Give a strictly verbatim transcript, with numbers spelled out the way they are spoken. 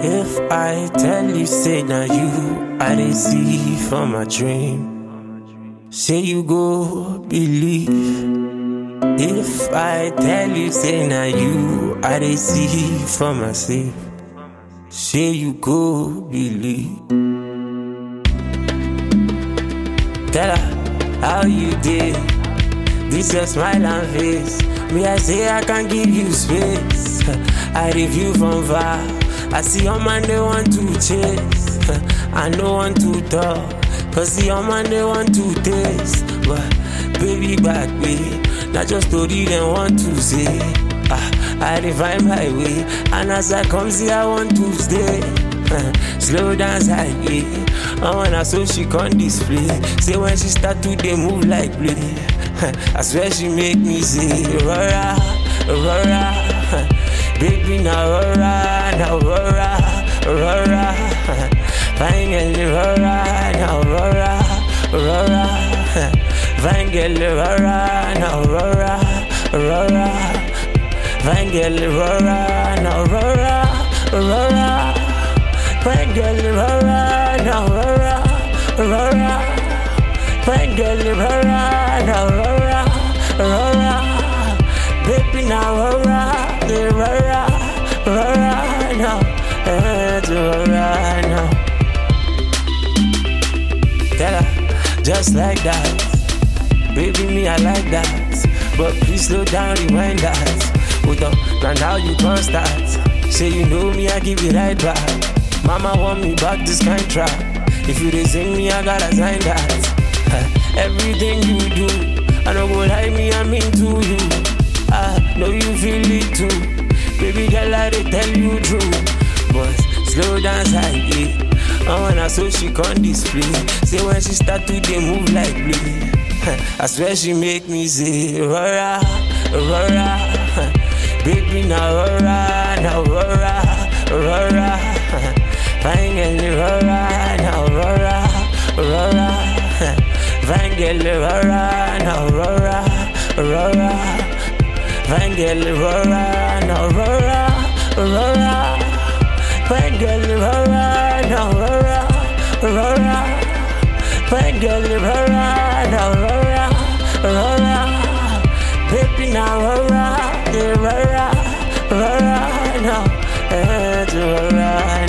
If I tell you, say now you, I didn't see from my dream. Say you go believe. If I tell you, say now you, I didn't see from my sleep. Say you go believe. Tell her how you did. This your smile and face. Me I say I can give you space. I review from far. I see your man they want to chase. I no want to talk, cause the your man they want to taste. But baby back way, not just story they want to say. Ah, I define my way, and as I come see I want to stay. Slow dance high, yeah. I wanna so she can display. Say when she start to they move like play. I swear she make me say Aurora, Aurora. Baby now Aurora, now Aurora, Aurora. Fine girl Aurora, now Aurora, Aurora. Fine girl Aurora, now Aurora, Aurora. Fine girl Aurora, now Aurora, Aurora. Fine girl Aurora, now Aurora, Aurora. Fine girl Aurora, now Aurora, Aurora. Baby now Aurora, Aurora, Aurora, now, Aurora, now. Tell her, just like that. Baby me I like that. But please slow down, rewind that. Hold up, now now you can't start. Say you know me, I give you right back. Mama want me back this kind trap. If you sing me, I gotta sign that. Everything you do, I don't go like me, I'm into you. I know you feel it too. Baby girl, I they tell you true. But slow dance high, yeah. I wanna so she can display. Say when she start to they move like play. I swear she make me say Aurora, Aurora. Baby now Aurora, now Aurora, Aurora. Fine girl Aurora, now Aurora, Aurora. Fine girl Aurora, now Aurora, Aurora. Fine girl Aurora, now Aurora, Aurora. Fine girl Aurora, now Aurora, Aurora. Fine girl Aurora, now Aurora, Aurora. Baby now Aurora, Aurora, Aurora, now Aurora.